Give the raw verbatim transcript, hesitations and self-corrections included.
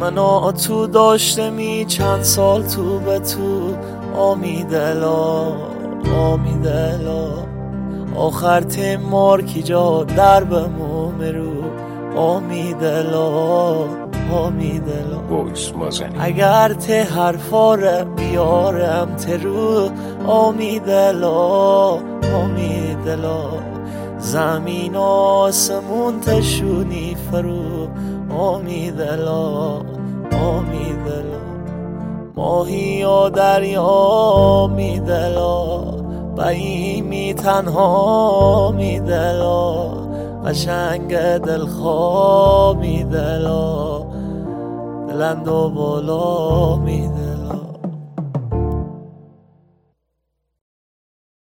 منو تو داشته می چند سال تو به تو آمی دلا آمی دلا آخر تیمار کی جا در بموم رو آمی دلا آمی دلا اگر ته حرفاره بیارم ته رو آمی دلا آمی دلا زمین آسمون تشونی فرو آمی دلا آمی دلا ماهی یا دریا می دلا بایمی تنها می دلا قشنگ دلخواه می دلا بلند و بالا می دلا